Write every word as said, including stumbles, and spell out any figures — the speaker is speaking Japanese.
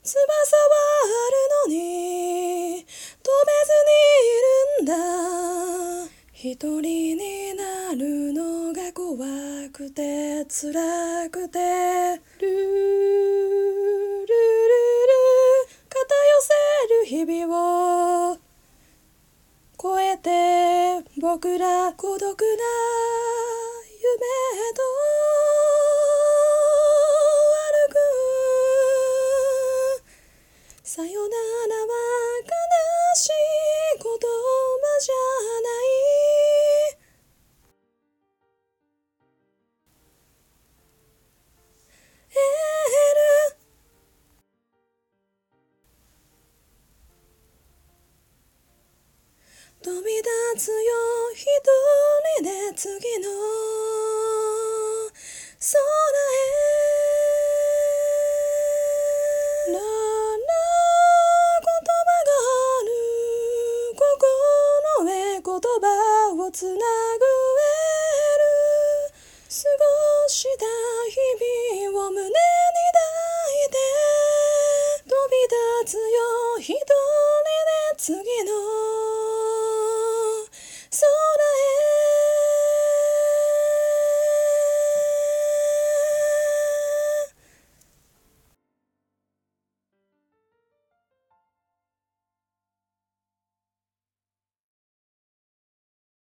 翼はあるのに飛べずにいるんだ。一人になるのが怖くて辛くて、ルールルル肩寄せる日々を越えて僕ら孤独な夢と歩く。さよならは悲しい言葉じゃない。エール飛び立つよ一人で次の空へ。ララ言葉がある心へ言葉をつな